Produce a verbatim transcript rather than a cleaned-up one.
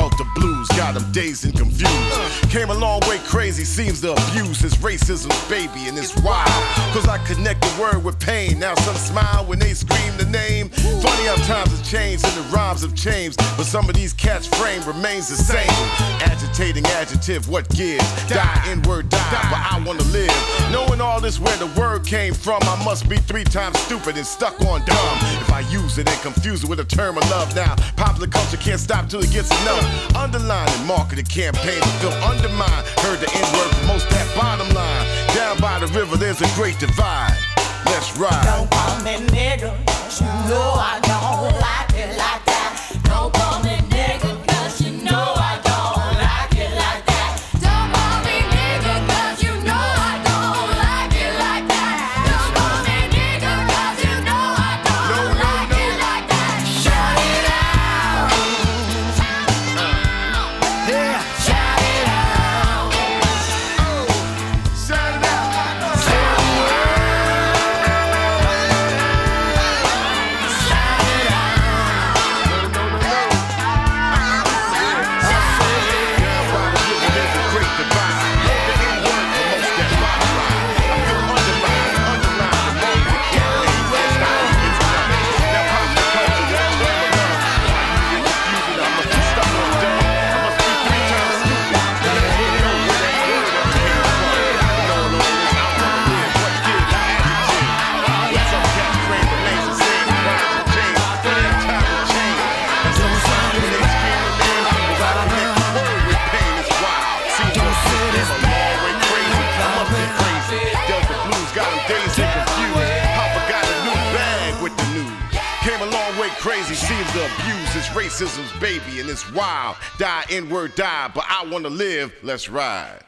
Delta blues got him dazed and confused. Came a long way crazy, seems to abuse his racism's baby, and it's wild. Cause I connect the word with pain. Now some smile when they scream the name. Funny how times have changed and the rhymes have changed, but some of these cats' frame remains the same. Agitating adjective, what gives? Die, N-word, die, but I wanna live. Knowing all this where the word came from, I must be three times stupid and stuck on dumb. If I use it and confuse it with a term of love now, popular culture can't stop till it gets enough. Underlining marketing campaign to feel undermined. Heard the N-word promotes that bottom line. Down by the river, there's a great divide. Let's ride. Don't call me nigga, you know I don't like it like that. Don't call me nigga, cause you know I don't like it like that. Don't call me nigga, cause you know I don't like it like that. Don't call me nigga, cause you know I don't no, no, like no. it like that. Shout it out. Yeah. Shout it out. Oh, shout it out. Crazy seems to abuse his racism's baby, and it's wild. Die, N-word, die, but I wanna live. Let's ride.